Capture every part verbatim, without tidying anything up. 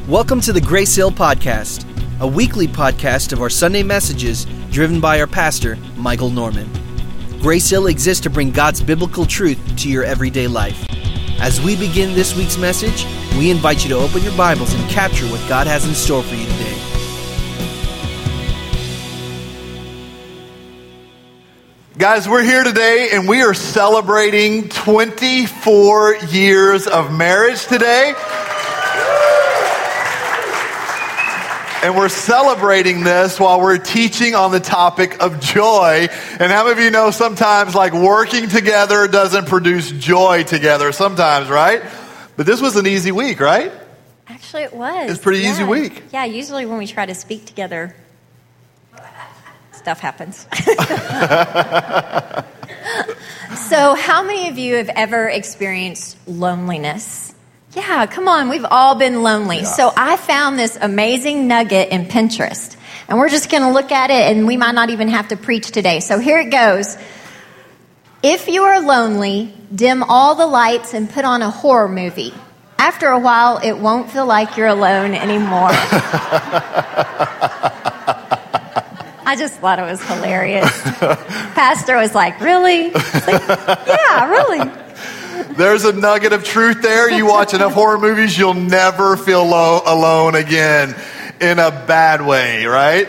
Welcome to the Grace Hill Podcast, a weekly podcast of our Sunday messages driven by our pastor, Michael Norman. Grace Hill exists to bring God's biblical truth to your everyday life. As we begin this week's message, we invite you to open your Bibles and capture what God has in store for you today. Guys, we're here today and we are celebrating twenty-four years of marriage today. And we're celebrating this while we're teaching on the topic of joy. And how many of you know sometimes like working together doesn't produce joy together sometimes, right? But this was an easy week, right? Actually, it was. It's a pretty yeah. easy week. Yeah, usually when we try to speak together, stuff happens. So how many of you have ever experienced loneliness? Yeah, come on, we've all been lonely. Yeah. So I found this amazing nugget in Pinterest, and we're just going to look at it, and we might not even have to preach today. So here it goes. If you are lonely, dim all the lights and put on a horror movie. After a while, it won't feel like you're alone anymore. I just thought it was hilarious. Pastor was like, really? Like, yeah, really. There's a nugget of truth there. You watch enough horror movies, you'll never feel lo- alone again in a bad way, right?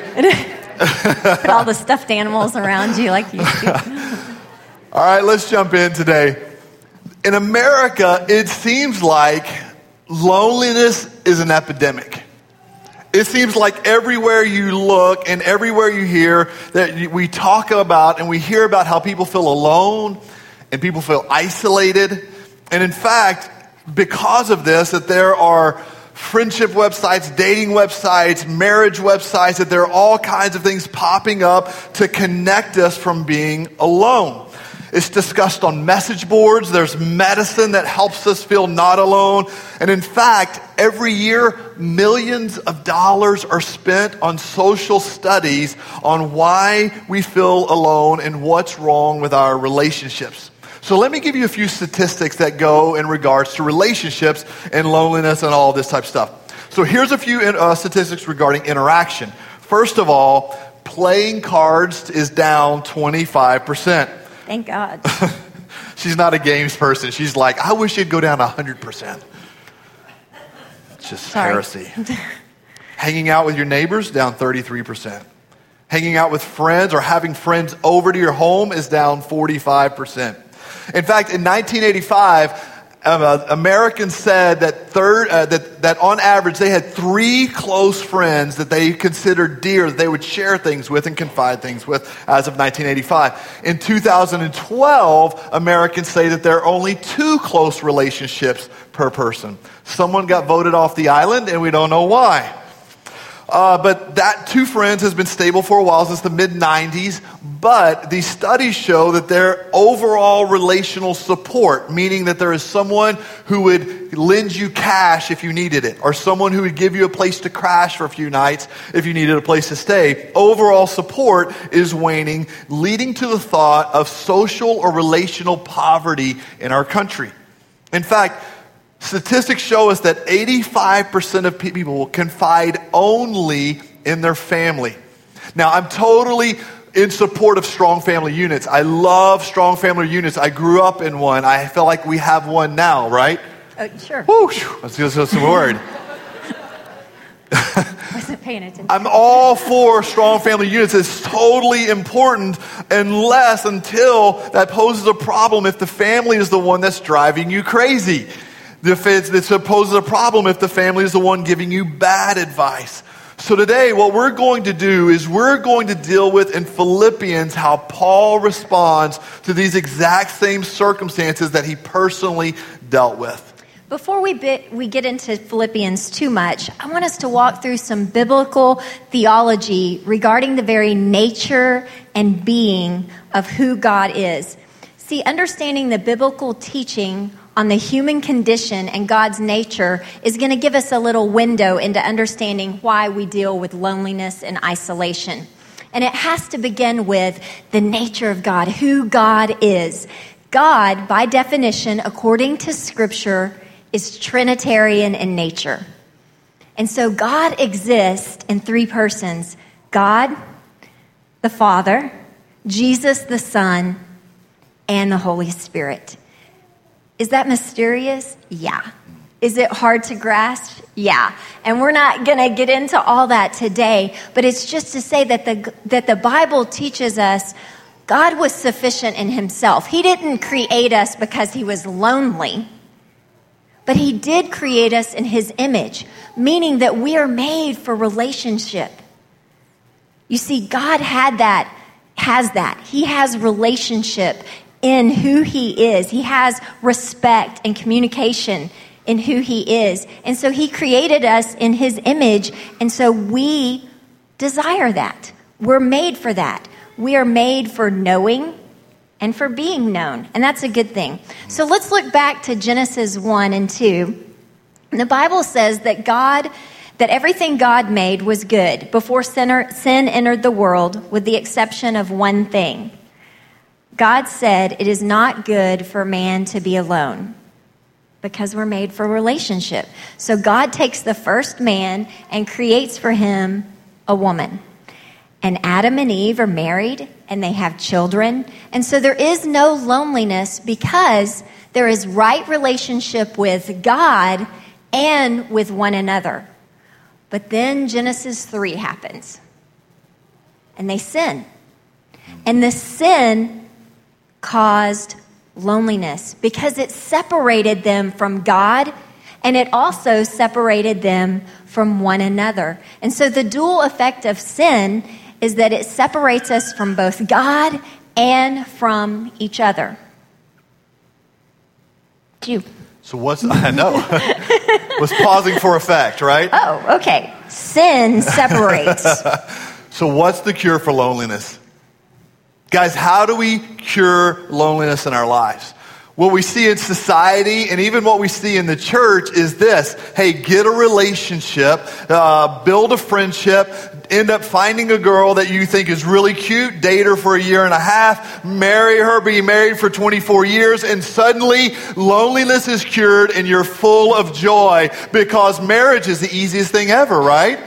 Put all the stuffed animals around you like you do. All right, let's jump in today. In America, it seems like loneliness is an epidemic. It seems like everywhere you look and everywhere you hear that we talk about and we hear about how people feel alone and people feel isolated. And in fact, because of this, that there are friendship websites, dating websites, marriage websites, that there are all kinds of things popping up to connect us from being alone. It's discussed on message boards. There's medicine that helps us feel not alone. And in fact, every year, millions of dollars are spent on social studies on why we feel alone and what's wrong with our relationships. So let me give you a few statistics that go in regards to relationships and loneliness and all this type of stuff. So here's a few uh, statistics regarding interaction. First of all, playing cards is down twenty-five percent. Thank God. She's not a games person. She's like, I wish it'd go down one hundred percent. It's just Sorry. heresy. Hanging out with your neighbors, down thirty-three percent. Hanging out with friends or having friends over to your home is down forty-five percent. In fact, in nineteen eighty-five, uh, Americans said that, third, uh, that that on average they had three close friends that they considered dear, that they would share things with and confide things with as of nineteen eighty-five. In two thousand twelve, Americans say that there are only two close relationships per person. Someone got voted off the island and we don't know why. Uh, but that two friends has been stable for a while, since the mid nineties. But these studies show that their overall relational support, meaning that there is someone who would lend you cash if you needed it, or someone who would give you a place to crash for a few nights if you needed a place to stay. Overall support is waning, leading to the thought of social or relational poverty in our country. In fact, statistics show us that eighty-five percent of people will confide only in their family. Now, I'm totally in support of strong family units. I love strong family units. I grew up in one. I feel like we have one now, right? Oh, sure. Woo, that's just a word. Wasn't paying attention. I'm all for strong family units. It's totally important unless, until that poses a problem if the family is the one that's driving you crazy. If it's, it poses a problem if the family is the one giving you bad advice. So today, what we're going to do is we're going to deal with in Philippians how Paul responds to these exact same circumstances that he personally dealt with. Before we bit, we get into Philippians too much, I want us to walk through some biblical theology regarding the very nature and being of who God is. See, understanding the biblical teaching on the human condition and God's nature is going to give us a little window into understanding why we deal with loneliness and isolation. And it has to begin with the nature of God, who God is. God, by definition, according to Scripture, is Trinitarian in nature. And so God exists in three persons: God, the Father, Jesus, the Son, and the Holy Spirit. Is that mysterious? Yeah. Is it hard to grasp? Yeah. And we're not going to get into all that today, but it's just to say that the that the Bible teaches us God was sufficient in himself. He didn't create us because he was lonely, but he did create us in his image, meaning that we are made for relationship. You see, God had that, has that. He has relationship in who he is. He has respect and communication in who he is. And so he created us in his image. And so we desire that. We're made for that. We are made for knowing and for being known. And that's a good thing. So let's look back to Genesis one and two. And the Bible says that God, that everything God made was good before sin, sin entered the world, with the exception of one thing. God said, "It is not good for man to be alone," because we're made for relationship. So God takes the first man and creates for him a woman. And Adam and Eve are married and they have children. And so there is no loneliness because there is right relationship with God and with one another. But then Genesis three happens and they sin. And the sin caused loneliness because it separated them from God, and it also separated them from one another. And so the dual effect of sin is that it separates us from both God and from each other. You. So what's, I know, was pausing for effect, right? Oh, okay. Sin separates. So what's the cure for loneliness? Guys, how do we cure loneliness in our lives? What we see in society and even what we see in the church is this. Hey, get a relationship, uh, build a friendship, end up finding a girl that you think is really cute, date her for a year and a half, marry her, be married for twenty-four years, and suddenly loneliness is cured and you're full of joy because marriage is the easiest thing ever, right?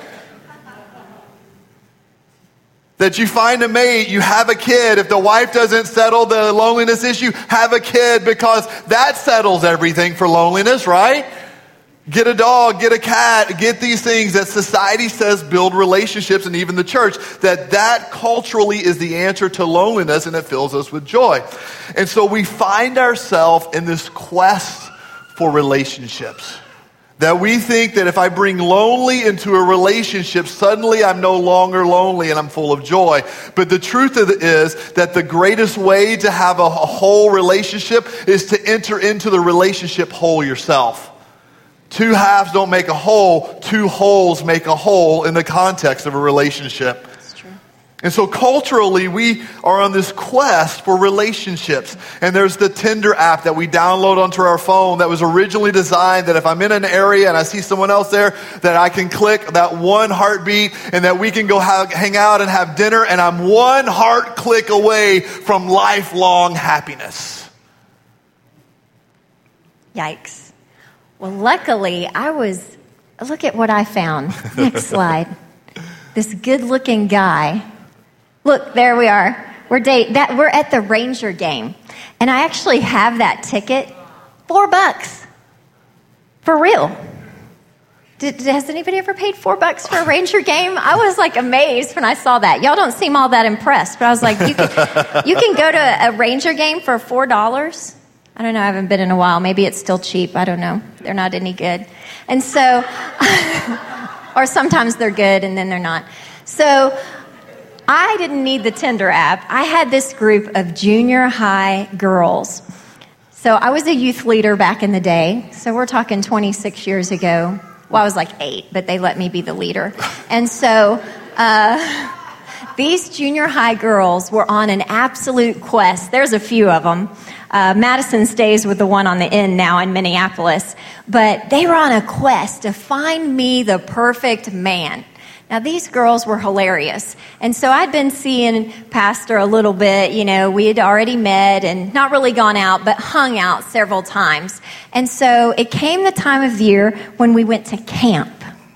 That you find a mate, you have a kid. If the wife doesn't settle the loneliness issue, have a kid, because that settles everything for loneliness, right? Get a dog, get a cat, get these things that society says build relationships, and even the church, that that culturally is the answer to loneliness, and it fills us with joy. And so we find ourselves in this quest for relationships. That we think that if I bring lonely into a relationship, suddenly I'm no longer lonely and I'm full of joy. But the truth of it is that the greatest way to have a, a whole relationship is to enter into the relationship whole yourself. Two halves don't make a whole, two wholes make a whole in the context of a relationship. And so culturally, we are on this quest for relationships. And there's the Tinder app that we download onto our phone that was originally designed that if I'm in an area and I see someone else there, that I can click that one heartbeat and that we can go have, hang out and have dinner, and I'm one heart click away from lifelong happiness. Yikes. Well, luckily, I was, look at what I found. Next slide. This good-looking guy. Look, there we are. We're date that we're at the Ranger game, and I actually have that ticket. Four bucks, for real. Did, has anybody ever paid four bucks for a Ranger game? I was like amazed when I saw that. Y'all don't seem all that impressed, but I was like, you can, you can go to a Ranger game for four dollars. I don't know. I haven't been in a while. Maybe it's still cheap. I don't know. They're not any good, and so, or sometimes they're good and then they're not. So. I didn't need the Tinder app. I had this group of junior high girls. So I was a youth leader back in the day. So we're talking twenty-six years ago. Well, I was like eight, but they let me be the leader. And so uh, these junior high girls were on an absolute quest. There's a few of them. Uh, Madison stays with the one on the end now in Minneapolis. But they were on a quest to find me the perfect man. Now, these girls were hilarious. And so I'd been seeing Pastor a little bit. You know, we had already met and not really gone out, but hung out several times. And so it came the time of year when we went to camp.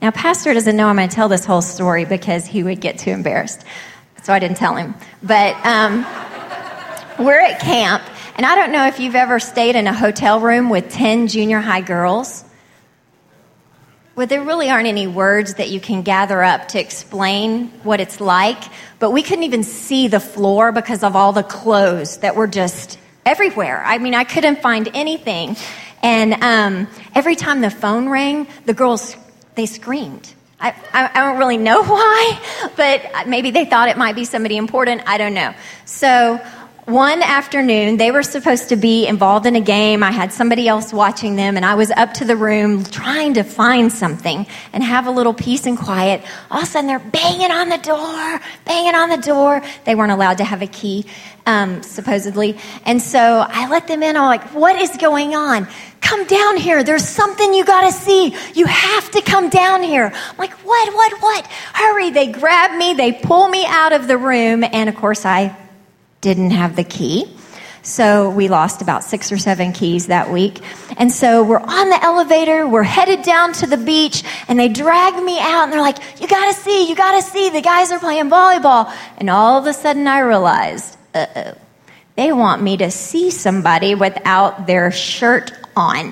Now, Pastor doesn't know I'm going to tell this whole story because he would get too embarrassed. So I didn't tell him. But um, we're at camp, and I don't know if you've ever stayed in a hotel room with ten junior high girls. Well, there really aren't any words that you can gather up to explain what it's like, but we couldn't even see the floor because of all the clothes that were just everywhere. I mean, I couldn't find anything. And um, every time the phone rang, the girls, they screamed. I, I, I don't really know why, but maybe they thought it might be somebody important. I don't know. So one afternoon, they were supposed to be involved in a game. I had somebody else watching them, and I was up to the room trying to find something and have a little peace and quiet. All of a sudden, they're banging on the door, banging on the door. They weren't allowed to have a key, um, supposedly. And so I let them in. I'm like, what is going on? Come down here. There's something you got to see. You have to come down here. I'm like, what, what, what? Hurry. They grab me. They pull me out of the room. And, of course, I didn't have the key. So we lost about six or seven keys that week. And so we're on the elevator. We're headed down to the beach. And they drag me out. And they're like, you got to see. You got to see. The guys are playing volleyball. And all of a sudden I realized, uh-oh. They want me to see somebody without their shirt on.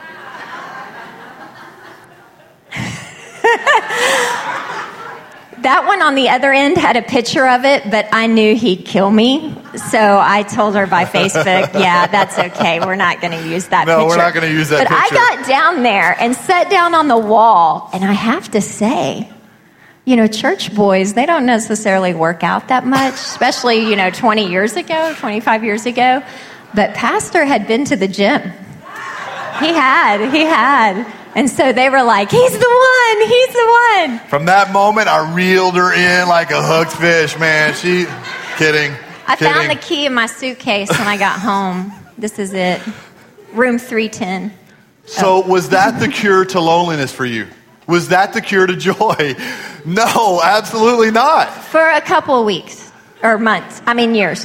That one on the other end had a picture of it, but I knew he'd kill me. So I told her by Facebook, yeah, that's okay. We're not going to use that no, picture. No, we're not going to use that but picture. But I got down there and sat down on the wall, and I have to say, you know, church boys, they don't necessarily work out that much, especially, you know, twenty years ago, twenty-five years ago. But Pastor had been to the gym. He had, he had. And so they were like, he's the one, he's the one. From that moment, I reeled her in like a hooked fish, man. She, kidding. I kidding. found the key in my suitcase when I got home. This is it. Room three ten. So oh. Was that the cure to loneliness for you? Was that the cure to joy? No, absolutely not. For a couple of weeks or months. I mean, years.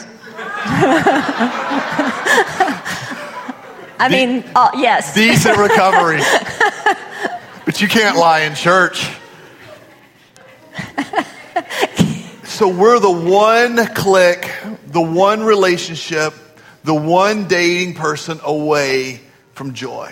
I mean, De- oh, yes. Decent recovery. But you can't lie in church. So we're the one click, the one relationship, the one dating person away from joy.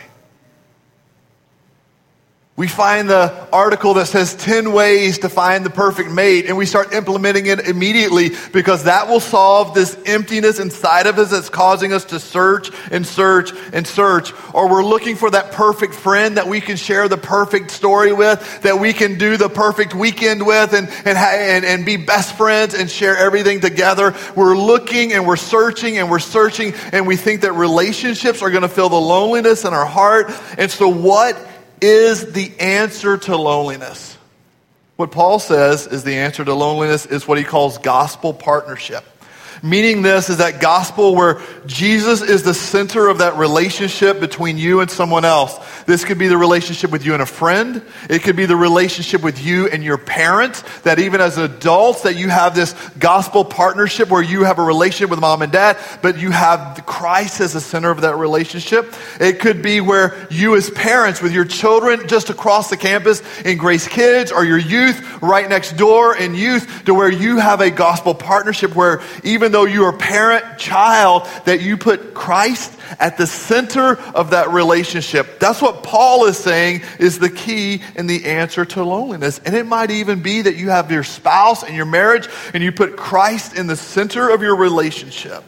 We find the article that says ten ways to find the perfect mate, and we start implementing it immediately because that will solve this emptiness inside of us that's causing us to search and search and search. Or we're looking for that perfect friend that we can share the perfect story with, that we can do the perfect weekend with and, and, and, and be best friends and share everything together. We're looking and we're searching and we're searching, and we think that relationships are going to fill the loneliness in our heart. And so what is the answer to loneliness? What Paul says is the answer to loneliness is what he calls gospel partnership. Meaning this is that gospel where Jesus is the center of that relationship between you and someone else. This could be the relationship with you and a friend. It could be the relationship with you and your parents, that even as adults that you have this gospel partnership where you have a relationship with mom and dad, but you have Christ as the center of that relationship. It could be where you as parents with your children just across the campus in Grace Kids, or your youth right next door in youth, to where you have a gospel partnership where even though you are parent, child, that you put Christ at the center of that relationship. That's what Paul is saying is the key and the answer to loneliness. And it might even be that you have your spouse and your marriage and you put Christ in the center of your relationship.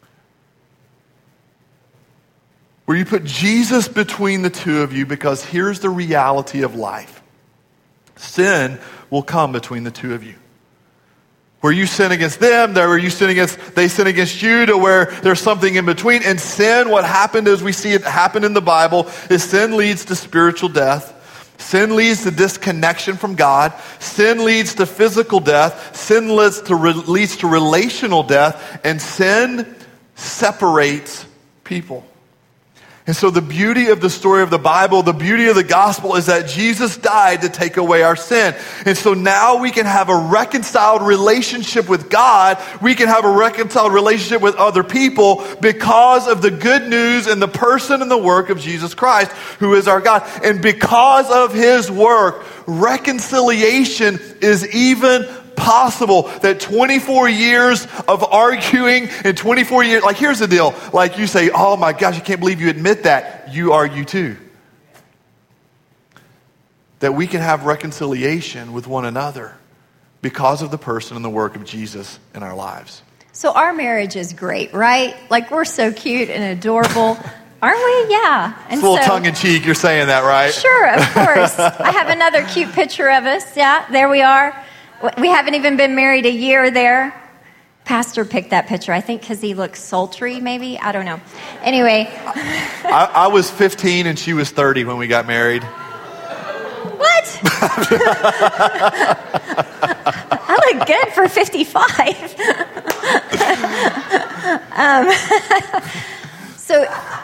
Where you put Jesus between the two of you, because here's the reality of life. Sin will come between the two of you. Where you sin against them, there where you sin against, they sin against you, to where there's something in between. And sin, what happened as we see it happen in the Bible, is sin leads to spiritual death. Sin leads to disconnection from God. Sin leads to physical death. Sin leads to, re, leads to relational death. And sin separates people. And so the beauty of the story of the Bible, the beauty of the gospel is that Jesus died to take away our sin. And so now we can have a reconciled relationship with God. We can have a reconciled relationship with other people because of the good news and the person and the work of Jesus Christ, who is our God. And because of his work, reconciliation is even possible. That twenty-four years of arguing and twenty-four years, like here's the deal. Like you say, oh my gosh, I can't believe you admit that. You argue too. That we can have reconciliation with one another because of the person and the work of Jesus in our lives. So our marriage is great, right? Like we're so cute and adorable. Aren't we? Yeah. And it's a little so, tongue-in-cheek, you're saying that, right? Sure, of course. I have another cute picture of us. Yeah, there we are. We haven't even been married a year there. Pastor picked that picture, I think because he looks sultry, maybe. I don't know. Anyway. I, I was fifteen and she was thirty when we got married. What? I look good for fifty-five. um, so,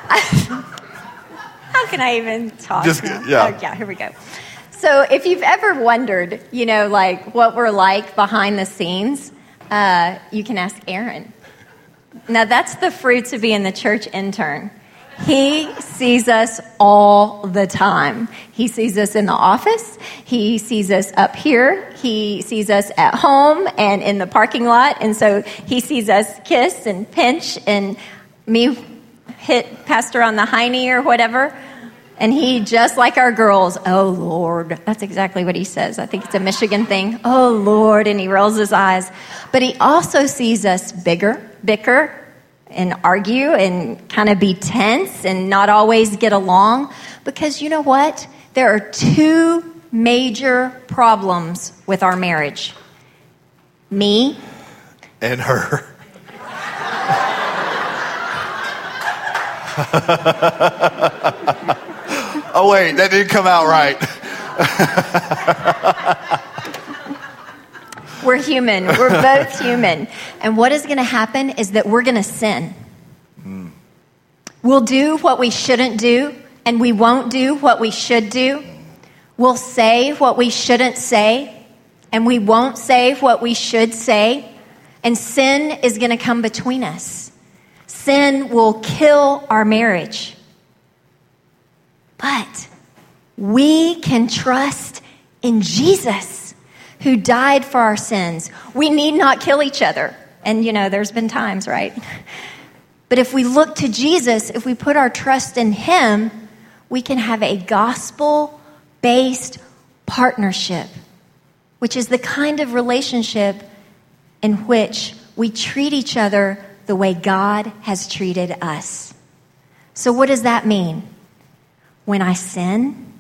how can I even talk? Just, now? yeah. Oh, yeah, here we go. So if you've ever wondered, you know, like what we're like behind the scenes, uh, you can ask Aaron. Now, that's the fruit to being the church intern. He sees us all the time. He sees us in the office. He sees us up here. He sees us at home and in the parking lot. And so he sees us kiss and pinch and me hit Pastor on the hiney or whatever. And he, just like our girls, oh, Lord. That's exactly what he says. I think it's a Michigan thing. Oh, Lord. And he rolls his eyes. But he also sees us bigger, bicker, and argue and kind of be tense and not always get along. Because you know what? There are two major problems with our marriage. Me. And her. Oh, wait, that didn't come out right. We're human. We're both human. And what is going to happen is that we're going to sin. Mm. We'll do what we shouldn't do, and we won't do what we should do. We'll say what we shouldn't say, and we won't say what we should say. And sin is going to come between us. Sin will kill our marriage. But we can trust in Jesus, who died for our sins. We need not kill each other. And, you know, there's been times, right? But if we look to Jesus, if we put our trust in him, we can have a gospel-based partnership, which is the kind of relationship in which we treat each other the way God has treated us. So what does that mean? When I sin,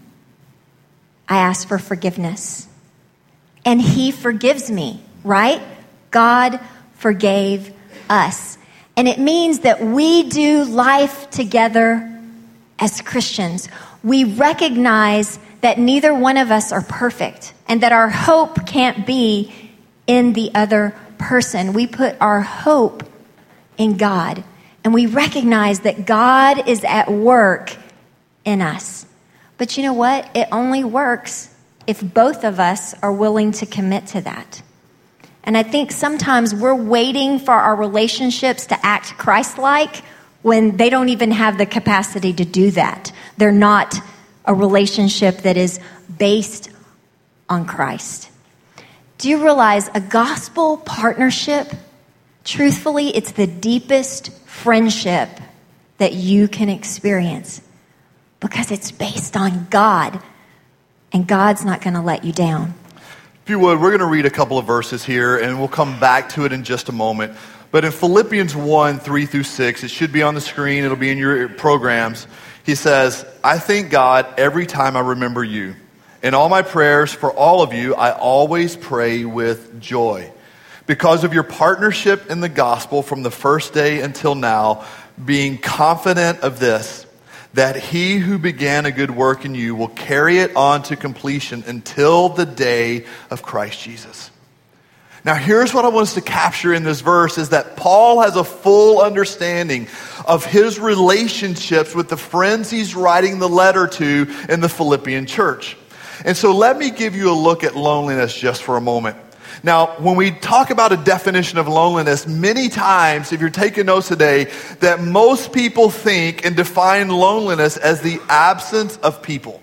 I ask for forgiveness. And he forgives me, right? God forgave us. And it means that we do life together as Christians. We recognize that neither one of us are perfect and that our hope can't be in the other person. We put our hope in God. And we recognize that God is at work in us. But you know what? It only works if both of us are willing to commit to that. And I think sometimes we're waiting for our relationships to act Christ-like when they don't even have the capacity to do that. They're not a relationship that is based on Christ. Do you realize a gospel partnership, truthfully, it's the deepest friendship that you can experience. Because it's based on God, and God's not going to let you down. If you would, we're going to read a couple of verses here, and we'll come back to it in just a moment. But in Philippians one, three through six, it should be on the screen, it'll be in your programs. He says, I thank God every time I remember you. In all my prayers for all of you, I always pray with joy. Because of your partnership in the gospel from the first day until now, being confident of this, that he who began a good work in you will carry it on to completion until the day of Christ Jesus. Now, here's what I want us to capture in this verse is that Paul has a full understanding of his relationships with the friends he's writing the letter to in the Philippian church. And so let me give you a look at loneliness just for a moment. Now, when we talk about a definition of loneliness, many times, if you're taking notes today, that most people think and define loneliness as the absence of people.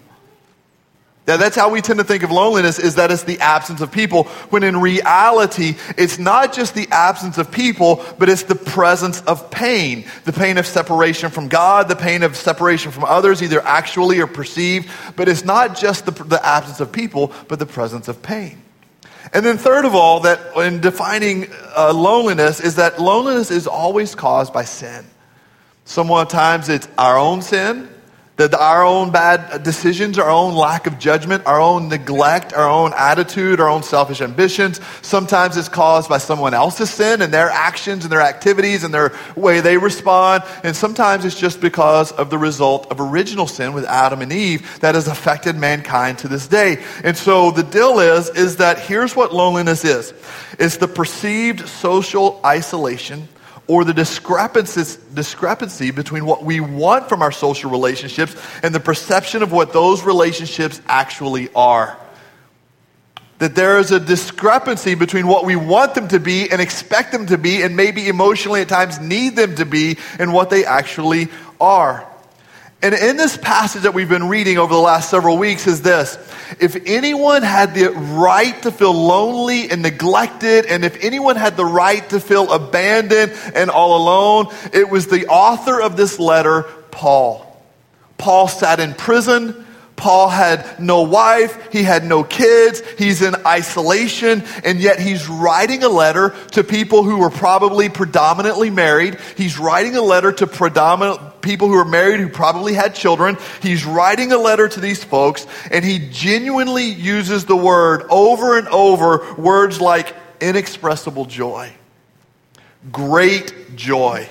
Now, that's how we tend to think of loneliness, is that it's the absence of people, when in reality, it's not just the absence of people, but it's the presence of pain. The pain of separation from God, the pain of separation from others, either actually or perceived. But it's not just the, the absence of people, but the presence of pain. And then third of all, that in defining uh, loneliness, is that loneliness is always caused by sin. Sometimes it's our own sin, that our own bad decisions, our own lack of judgment, our own neglect, our own attitude, our own selfish ambitions. Sometimes it's caused by someone else's sin and their actions and their activities and their way they respond. And sometimes it's just because of the result of original sin with Adam and Eve that has affected mankind to this day. And so the deal is, is that here's what loneliness is. It's the perceived social isolation or the discrepancy, discrepancy between what we want from our social relationships and the perception of what those relationships actually are. That there is a discrepancy between what we want them to be and expect them to be and maybe emotionally at times need them to be and what they actually are. And in this passage that we've been reading over the last several weeks is this: if anyone had the right to feel lonely and neglected, and if anyone had the right to feel abandoned and all alone, it was the author of this letter, Paul. Paul sat in prison. Paul had no wife, he had no kids, he's in isolation, and yet he's writing a letter to people who were probably predominantly married. He's writing a letter to predominant people who are married who probably had children. He's writing a letter to these folks, and he genuinely uses the word over and over, words like inexpressible joy, great joy,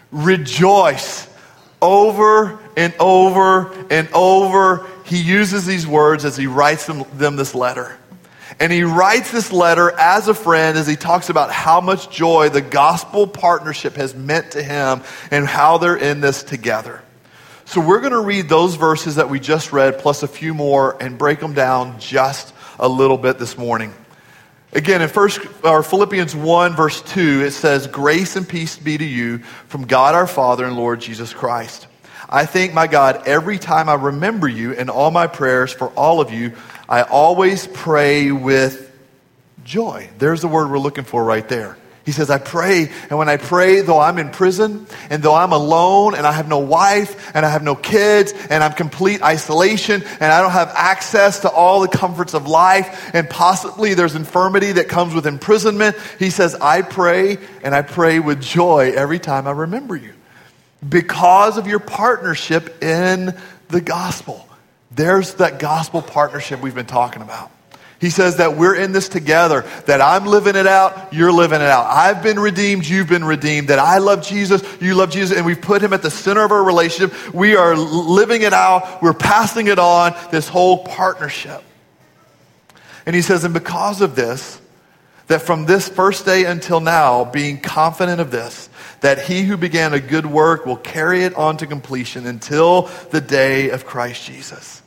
rejoice, over and over and over. He uses these words as he writes them, them this letter. And he writes this letter as a friend as he talks about how much joy the gospel partnership has meant to him and how they're in this together. So we're going to read those verses that we just read plus a few more and break them down just a little bit this morning. Again, in first, or Philippians one, verse two, it says, "Grace and peace be to you from God our Father and Lord Jesus Christ. I thank my God every time I remember you in all my prayers for all of you. I always pray with joy." There's the word we're looking for right there. He says, I pray, and when I pray, though I'm in prison, and though I'm alone, and I have no wife, and I have no kids, and I'm complete isolation, and I don't have access to all the comforts of life, and possibly there's infirmity that comes with imprisonment, he says, I pray, and I pray with joy every time I remember you, because of your partnership in the gospel. There's that gospel partnership we've been talking about. He says that we're in this together, that I'm living it out, you're living it out. I've been redeemed, you've been redeemed, that I love Jesus, you love Jesus, and we've put him at the center of our relationship. We are living it out, we're passing it on, this whole partnership. And he says, and because of this, that from this first day until now, being confident of this, that he who began a good work will carry it on to completion until the day of Christ Jesus.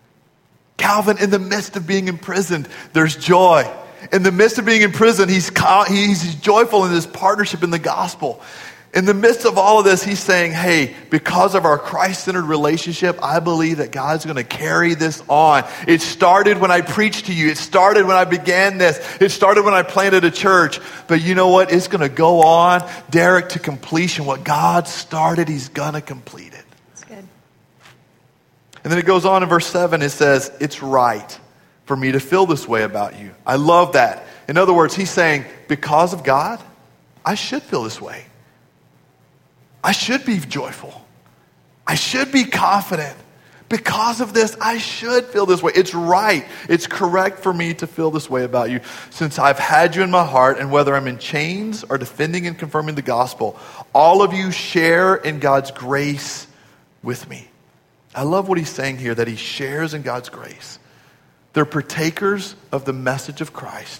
Calvin, in the midst of being imprisoned, there's joy. In the midst of being in prison, he's, he's joyful in this partnership in the gospel. In the midst of all of this, he's saying, hey, because of our Christ-centered relationship, I believe that God's going to carry this on. It started when I preached to you. It started when I began this. It started when I planted a church. But you know what? It's going to go on, Derek, to completion. What God started, he's going to complete it. That's good. And then it goes on in verse seven. It says, it's right for me to feel this way about you. I love that. In other words, he's saying, because of God, I should feel this way. I should be joyful. I should be confident. Because of this, I should feel this way. It's right. It's correct for me to feel this way about you, since I've had you in my heart, and whether I'm in chains or defending and confirming the gospel, all of you share in God's grace with me. I love what he's saying here, that he shares in God's grace. They're partakers of the message of Christ.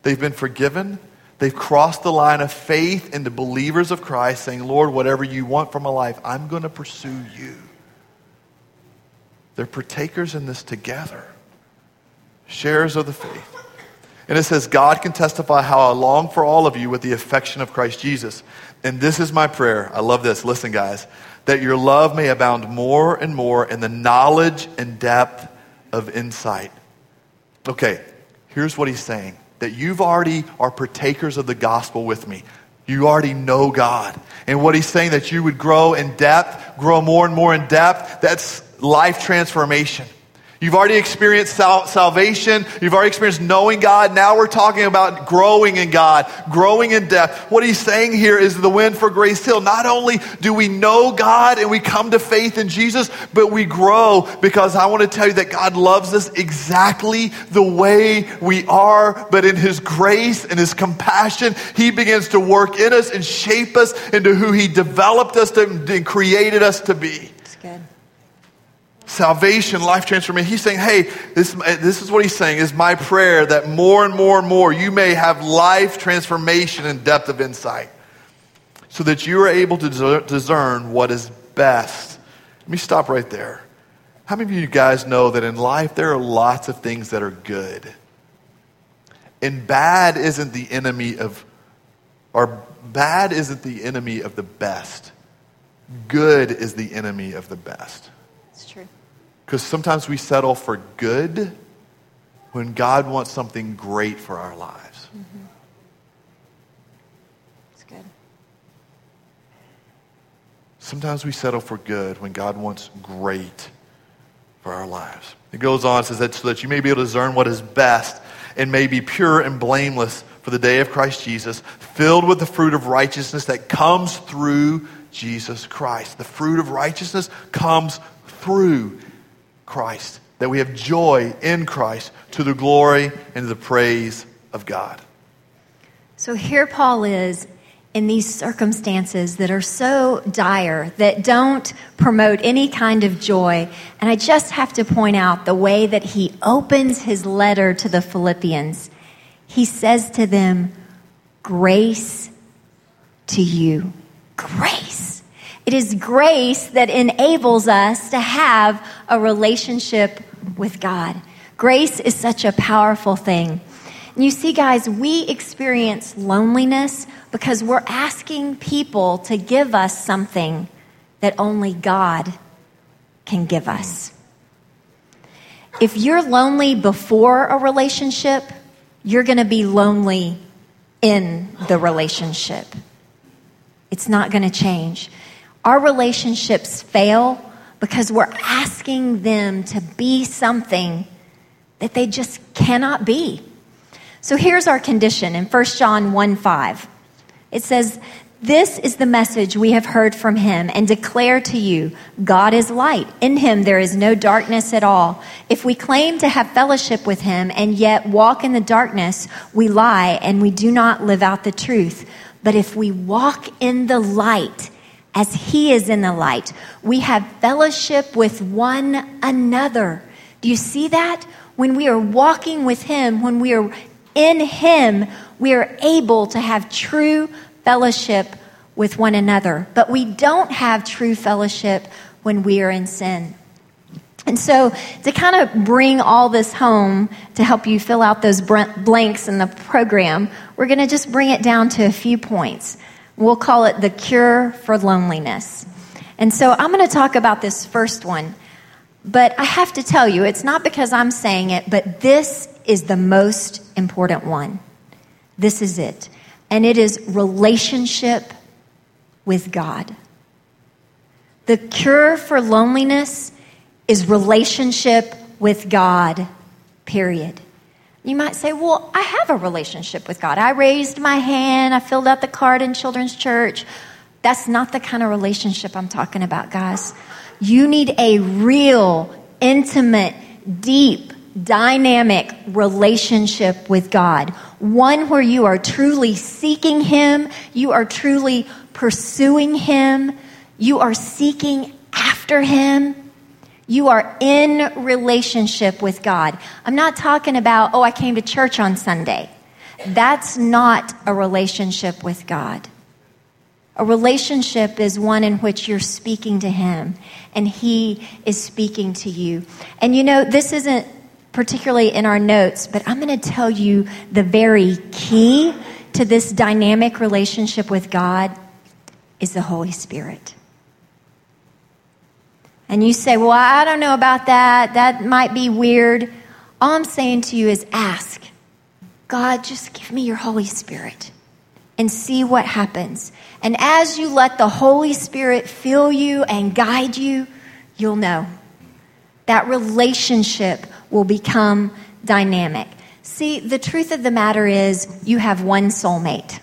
They've been forgiven. They've crossed the line of faith into believers of Christ, saying, Lord, whatever you want from my life, I'm going to pursue you. They're partakers in this together. Sharers of the faith. And it says, God can testify how I long for all of you with the affection of Christ Jesus. And this is my prayer. I love this. Listen, guys. That your love may abound more and more in the knowledge and depth of insight. Okay, here's what he's saying. That you've already are partakers of the gospel with me. You already know God. And what he's saying, that you would grow in depth, grow more and more in depth, that's life transformation. You've already experienced sal- salvation. You've already experienced knowing God. Now we're talking about growing in God, growing in depth. What he's saying here is the win for Grace Hill. Not only do we know God and we come to faith in Jesus, but we grow because I want to tell you that God loves us exactly the way we are. But in his grace and his compassion, he begins to work in us and shape us into who he developed us to, and created us to be. That's good. Salvation, life transformation. He's saying, hey, this, this is what he's saying, is my prayer that more and more and more you may have life transformation and depth of insight so that you are able to discern what is best. Let me stop right there. How many of you guys know that in life there are lots of things that are good? And bad isn't the enemy of, or bad isn't the enemy of the best. Good is the enemy of the best. It's true. Because sometimes we settle for good when God wants something great for our lives. Mm-hmm. It's good. Sometimes we settle for good when God wants great for our lives. It goes on, it says that so that you may be able to discern what is best and may be pure and blameless for the day of Christ Jesus, filled with the fruit of righteousness that comes through Jesus Christ. The fruit of righteousness comes through Christ. That we have joy in Christ to the glory and to the praise of God. So here Paul is in these circumstances that are so dire, that don't promote any kind of joy. And I just have to point out the way that he opens his letter to the Philippians. He says to them, grace to you. Grace. It is grace that enables us to have a relationship with God. Grace is such a powerful thing. And you see, guys, we experience loneliness because we're asking people to give us something that only God can give us. If you're lonely before a relationship, you're going to be lonely in the relationship. It's not going to change. Our relationships fail because we're asking them to be something that they just cannot be. So here's our condition in First John one five. It says, this is the message we have heard from him and declare to you, God is light. In him there is no darkness at all. If we claim to have fellowship with him and yet walk in the darkness, we lie and we do not live out the truth. But if we walk in the light, as he is in the light, we have fellowship with one another. Do you see that? When we are walking with him, when we are in him, we are able to have true fellowship with one another. But we don't have true fellowship when we are in sin. And so to kind of bring all this home, to help you fill out those blanks in the program, we're going to just bring it down to a few points. We'll call it the cure for loneliness. And so I'm going to talk about this first one. But I have to tell you, it's not because I'm saying it, but this is the most important one. This is it. And it is relationship with God. The cure for loneliness is relationship with God, period. You might say, well, I have a relationship with God. I raised my hand. I filled out the card in children's church. That's not the kind of relationship I'm talking about, guys. You need a real, intimate, deep, dynamic relationship with God. One where you are truly seeking him. You are truly pursuing him. You are seeking after him. You are in relationship with God. I'm not talking about, oh, I came to church on Sunday. That's not a relationship with God. A relationship is one in which you're speaking to him and he is speaking to you. And you know, this isn't particularly in our notes, but I'm going to tell you the very key to this dynamic relationship with God is the Holy Spirit. And you say, well, I don't know about that. That might be weird. All I'm saying to you is ask, God, just give me your Holy Spirit and see what happens. And as you let the Holy Spirit fill you and guide you, you'll know. That relationship will become dynamic. See, the truth of the matter is you have one soulmate.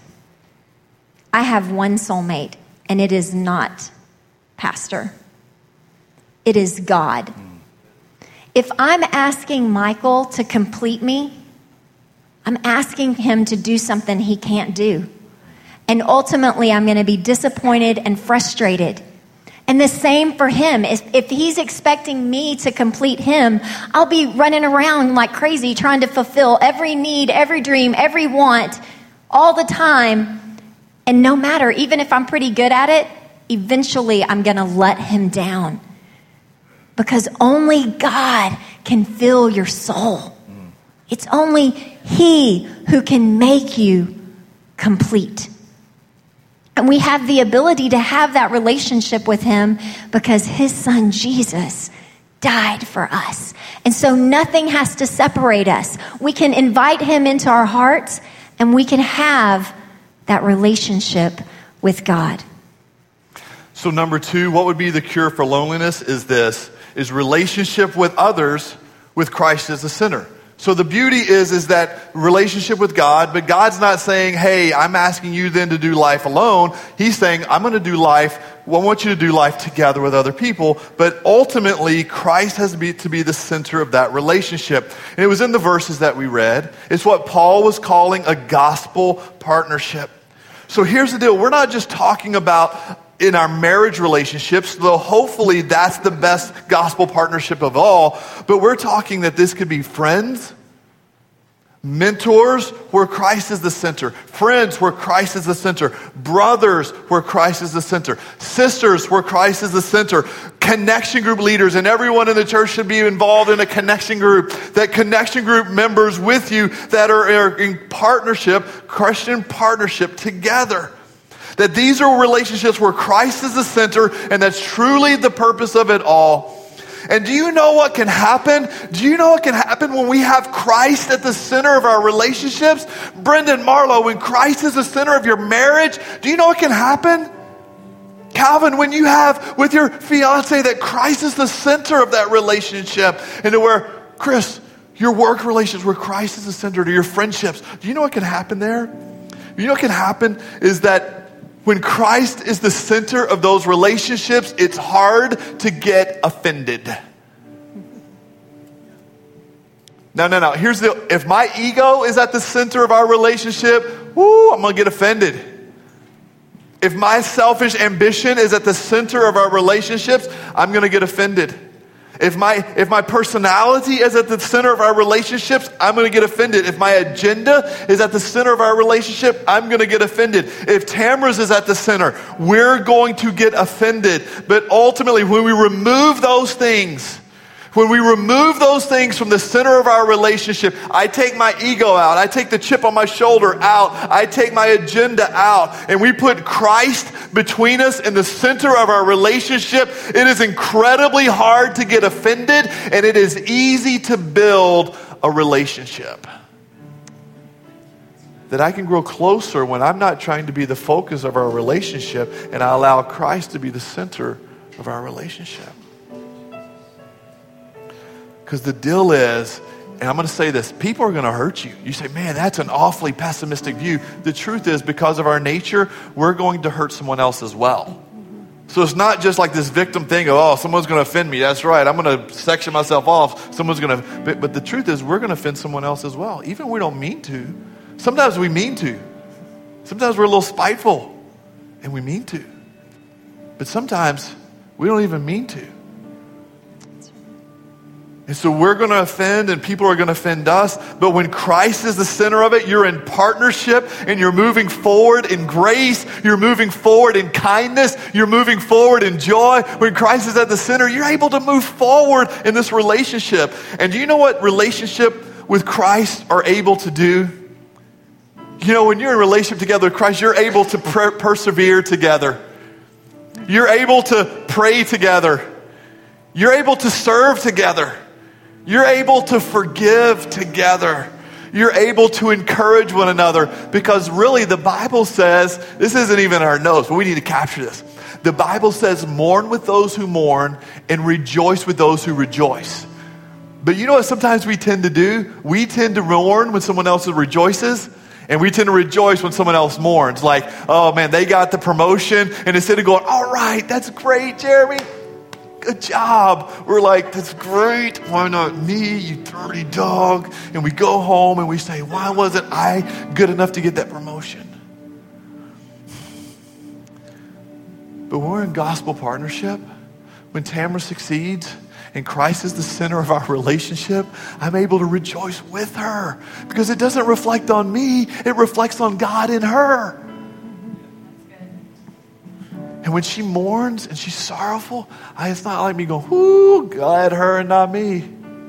I have one soulmate, and it is not Pastor. It is God. If I'm asking Michael to complete me, I'm asking him to do something he can't do. And ultimately, I'm going to be disappointed and frustrated. And the same for him. If, if he's expecting me to complete him, I'll be running around like crazy trying to fulfill every need, every dream, every want all the time. And no matter, even if I'm pretty good at it, eventually I'm going to let him down. Because only God can fill your soul. It's only he who can make you complete. And we have the ability to have that relationship with him because his son Jesus died for us. And so nothing has to separate us. We can invite him into our hearts and we can have that relationship with God. So number two, what would be the cure for loneliness is this, is relationship with others with Christ as the center. So the beauty is, is that relationship with God, but God's not saying, hey, I'm asking you then to do life alone. He's saying, I'm going to do life, well, I want you to do life together with other people. But ultimately, Christ has to be, to be the center of that relationship. And it was in the verses that we read. It's what Paul was calling a gospel partnership. So here's the deal. We're not just talking about in our marriage relationships, though hopefully that's the best gospel partnership of all. But we're talking that this could be friends, mentors where Christ is the center, friends where Christ is the center, brothers where Christ is the center, sisters where Christ is the center, connection group leaders, and everyone in the church should be involved in a connection group. That connection group members with you that are, are in partnership, Christian partnership together. That these are relationships where Christ is the center, and that's truly the purpose of it all. And do you know what can happen? Do you know what can happen when we have Christ at the center of our relationships? Brendan, Marlo, when Christ is the center of your marriage, do you know what can happen? Calvin, when you have with your fiance that Christ is the center of that relationship, and to where, Chris, your work relationships where Christ is the center, to your friendships, do you know what can happen there? You know what can happen is that when Christ is the center of those relationships, it's hard to get offended. No, no, no. Here's the, if my ego is at the center of our relationship, whoo, I'm going to get offended. If my selfish ambition is at the center of our relationships, I'm going to get offended. If my if my personality is at the center of our relationships, I'm going to get offended. If my agenda is at the center of our relationship, I'm going to get offended. If Tamara's is at the center, we're going to get offended. But ultimately, when we remove those things, when we remove those things from the center of our relationship, I take my ego out. I take the chip on my shoulder out. I take my agenda out. And we put Christ between us in the center of our relationship. It is incredibly hard to get offended, and it is easy to build a relationship. That I can grow closer when I'm not trying to be the focus of our relationship, and I allow Christ to be the center of our relationship. Because the deal is, and I'm going to say this, people are going to hurt you. You say, man, that's an awfully pessimistic view. The truth is, because of our nature, we're going to hurt someone else as well. So it's not just like this victim thing of, oh, someone's going to offend me. That's right. I'm going to section myself off. Someone's going to, but, but the truth is, we're going to offend someone else as well. Even when we don't mean to. Sometimes we mean to. Sometimes we're a little spiteful, and we mean to. But sometimes we don't even mean to. And so we're going to offend and people are going to offend us. But when Christ is the center of it, you're in partnership and you're moving forward in grace. You're moving forward in kindness. You're moving forward in joy. When Christ is at the center, you're able to move forward in this relationship. And do you know what relationship with Christ are able to do? You know, when you're in a relationship together with Christ, you're able to per- persevere together. You're able to pray together. You're able to serve together. You're able to forgive together. You're able to encourage one another, because really the Bible says, this isn't even our notes, but we need to capture this. The Bible says, mourn with those who mourn and rejoice with those who rejoice. But you know what sometimes we tend to do? We tend to mourn when someone else rejoices, and we tend to rejoice when someone else mourns. Like, oh man, they got the promotion, and instead of going, all right, that's great, Jeremy, good job, we're like, that's great, why not me, you dirty dog? And we go home and we say, why wasn't I good enough to get that promotion? But when we're in gospel partnership, when Tamara succeeds and Christ is the center of our relationship, I'm able to rejoice with her, because it doesn't reflect on me, it reflects on God in her. And when she mourns and she's sorrowful, I, it's not like me going, whoo, glad her and not me.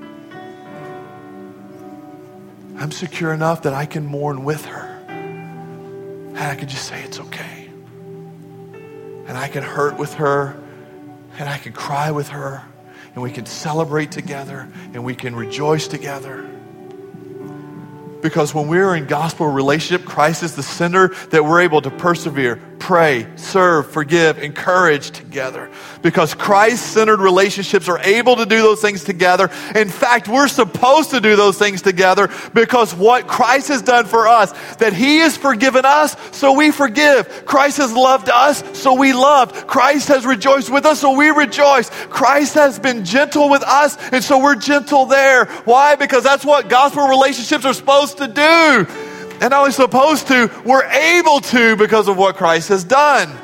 I'm secure enough that I can mourn with her. And I can just say, it's okay. And I can hurt with her, and I can cry with her, and we can celebrate together, and we can rejoice together. Because when we're in gospel relationship, Christ is the center, that we're able to persevere, pray, serve, forgive, encourage together. Because Christ-centered relationships are able to do those things together. In fact, we're supposed to do those things together, because what Christ has done for us, that he has forgiven us, so we forgive. Christ has loved us, so we loved. Christ has rejoiced with us, so we rejoice. Christ has been gentle with us, and so we're gentle there. Why? Because that's what gospel relationships are supposed to do. And not only supposed to, we're able to, because of what Christ has done.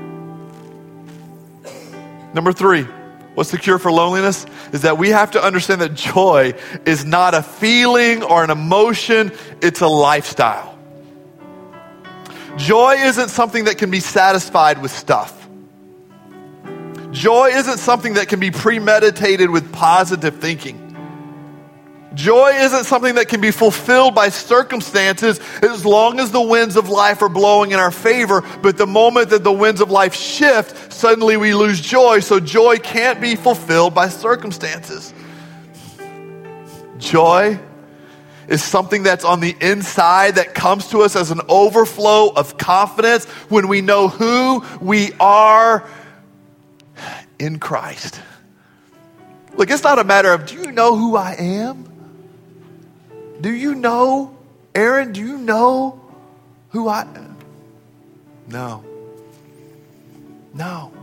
Number three, what's the cure for loneliness? Is that we have to understand that joy is not a feeling or an emotion, it's a lifestyle. Joy isn't something that can be satisfied with stuff. Joy isn't something that can be premeditated with positive thinking. Joy isn't something that can be fulfilled by circumstances as long as the winds of life are blowing in our favor. But the moment that the winds of life shift, suddenly we lose joy. So joy can't be fulfilled by circumstances. Joy is something that's on the inside that comes to us as an overflow of confidence when we know who we are in Christ. Look, it's not a matter of, do you know who I am? Do you know, Aaron, do you know who I am? No. No.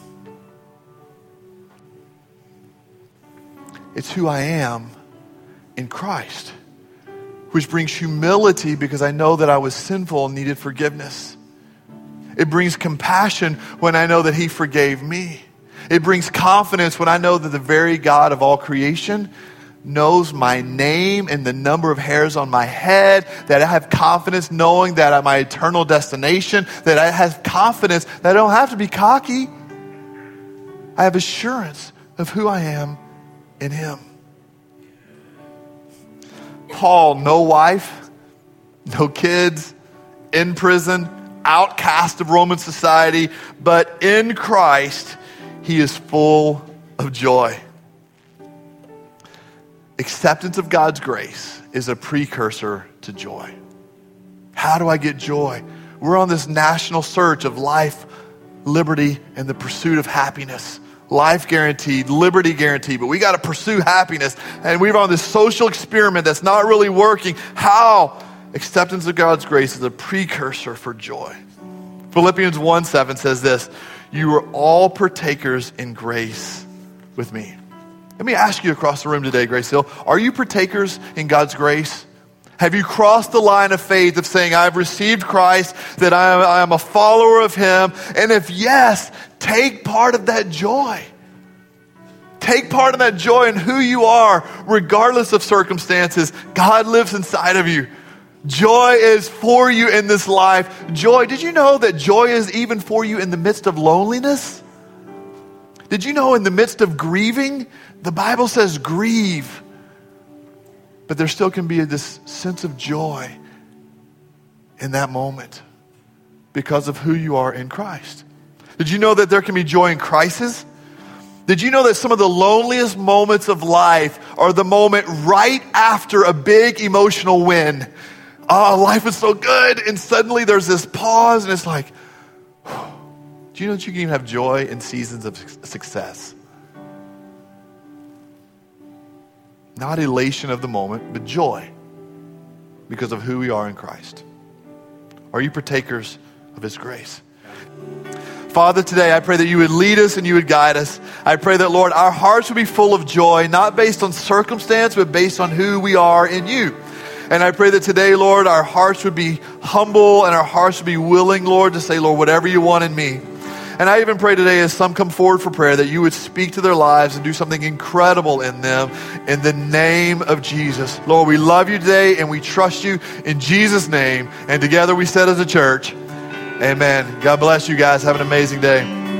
It's who I am in Christ, which brings humility because I know that I was sinful and needed forgiveness. It brings compassion when I know that he forgave me. It brings confidence when I know that the very God of all creation knows my name and the number of hairs on my head, that I have confidence knowing that I'm my eternal destination, that I have confidence that I don't have to be cocky. I have assurance of who I am in him. Paul, no wife, no kids, in prison, outcast of Roman society, but in Christ, he is full of joy. Acceptance of God's grace is a precursor to joy. How do I get joy? We're on this national search of life, liberty, and the pursuit of happiness. Life guaranteed, liberty guaranteed, but we got to pursue happiness. And we're on this social experiment that's not really working. How? Acceptance of God's grace is a precursor for joy. Philippians one seven says this, you are all partakers in grace with me. Let me ask you across the room today, Grace Hill, are you partakers in God's grace? Have you crossed the line of faith of saying, I've received Christ, that I am, I am a follower of him? And if yes, take part of that joy. take part in that joy and who you are, regardless of circumstances. God lives inside of you. Joy is for you in this life. Joy, did you know that joy is even for you in the midst of loneliness? Did you know in the midst of grieving, the Bible says grieve, but there still can be this sense of joy in that moment because of who you are in Christ. Did you know that there can be joy in crisis? Did you know that some of the loneliest moments of life are the moment right after a big emotional win? Oh, life is so good, and suddenly there's this pause, and it's like, do you know that you can even have joy in seasons of success? Not elation of the moment, but joy because of who we are in Christ. Are you partakers of His grace? Father, today I pray that you would lead us and you would guide us. I pray that, Lord, our hearts would be full of joy, not based on circumstance, but based on who we are in you. And I pray that today, Lord, our hearts would be humble and our hearts would be willing, Lord, to say, Lord, whatever you want in me. And I even pray today as some come forward for prayer that you would speak to their lives and do something incredible in them in the name of Jesus. Lord, we love you today and we trust you in Jesus' name. And together we said as a church, amen. God bless you guys. Have an amazing day.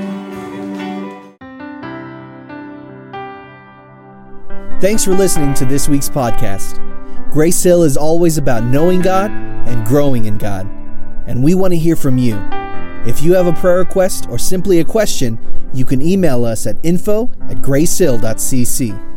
Thanks for listening to this week's podcast. Grace Hill is always about knowing God and growing in God. And we want to hear from you. If you have a prayer request or simply a question, you can email us at info at gracehill dot c c.